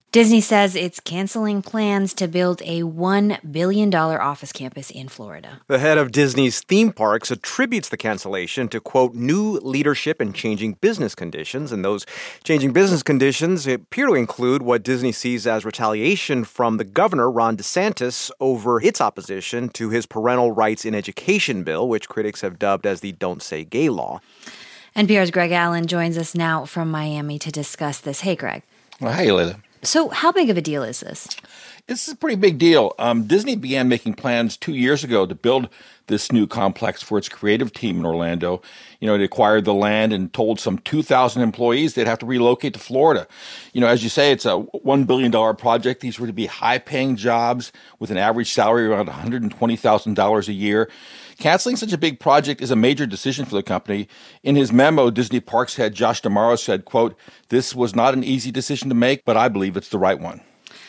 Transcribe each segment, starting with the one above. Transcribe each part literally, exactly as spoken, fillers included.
Disney says it's canceling plans to build a one billion dollars office campus in Florida. The head of Disney's theme parks attributes the cancellation to, quote, new leadership and changing business conditions. And those changing business conditions appear to include what Disney sees as retaliation from the governor, Ron DeSantis, over its opposition to his parental rights in education bill, which critics have dubbed as the Don't Say Gay law. N P R's Greg Allen joins us now from Miami to discuss this. Hey, Greg. Well, hey, Leila. So how big of a deal is this? It's a pretty big deal. Um, Disney began making plans two years ago to build this new complex for its creative team in Orlando. You know, it acquired the land and told some two thousand employees they'd have to relocate to Florida. You know, as you say, it's a one billion dollars project. These were to be high-paying jobs with an average salary around one hundred twenty thousand dollars a year. Canceling such a big project is a major decision for the company. In his memo, Disney Parks head Josh D'Amaro said, quote, "This was not an easy decision to make, but I believe it's the right one."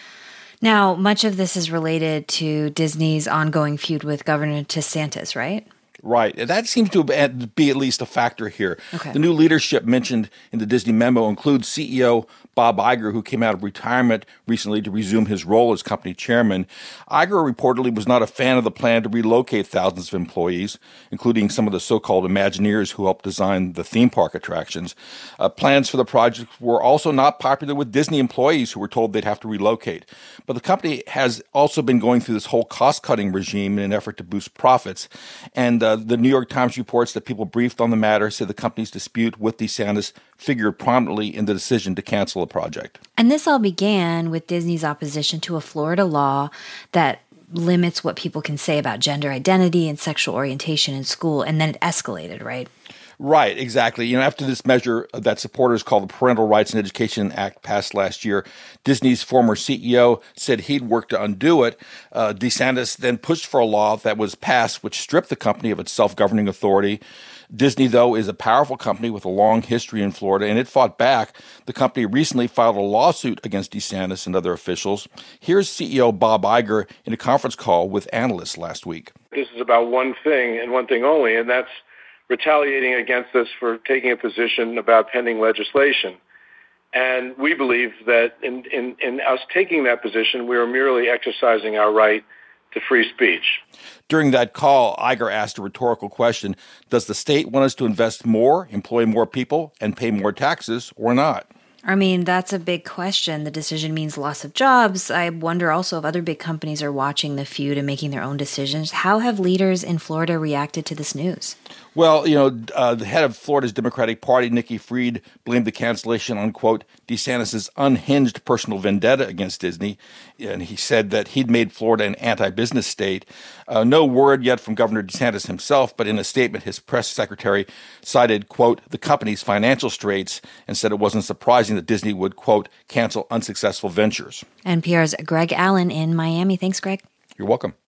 Now, much of this is related to Disney's ongoing feud with Governor DeSantis, right? Right. And that seems to be at least a factor here. Okay. The new leadership mentioned in the Disney memo includes C E O Bob Iger, who came out of retirement recently to resume his role as company chairman. Iger reportedly was not a fan of the plan to relocate thousands of employees, including some of the so-called Imagineers who helped design the theme park attractions. Uh, plans for the project were also not popular with Disney employees who were told they'd have to relocate. But the company has also been going through this whole cost-cutting regime in an effort to boost profits. And uh, the New York Times reports that people briefed on the matter said the company's dispute with DeSantis figured prominently in the decision to cancel the project. And this all began with Disney's opposition to a Florida law that limits what people can say about gender identity and sexual orientation in school, and then it escalated, right? Right, exactly. You know, after this measure that supporters call the Parental Rights in Education Act passed last year, Disney's former C E O said he'd work to undo it. Uh, DeSantis then pushed for a law that was passed, which stripped the company of its self-governing authority. Disney, though, is a powerful company with a long history in Florida, and it fought back. The company recently filed a lawsuit against DeSantis and other officials. Here's C E O Bob Iger in a conference call with analysts last week. This is about one thing and one thing only, and that's retaliating against us for taking a position about pending legislation. And we believe that in, in, in us taking that position, we are merely exercising our right to free speech. During that call, Iger asked a rhetorical question: does the state want us to invest more, employ more people, and pay more taxes, or not? I mean, that's a big question. The decision means loss of jobs. I wonder also if other big companies are watching the feud and making their own decisions. How have leaders in Florida reacted to this news? Well, you know, uh, the head of Florida's Democratic Party, Nikki Fried, blamed the cancellation on, quote, DeSantis' unhinged personal vendetta against Disney. And he said that he'd made Florida an anti-business state. Uh, no word yet from Governor DeSantis himself, but in a statement, his press secretary cited, quote, the company's financial straits and said it wasn't surprising that Disney would, quote, cancel unsuccessful ventures. N P R's Greg Allen in Miami. Thanks, Greg. You're welcome.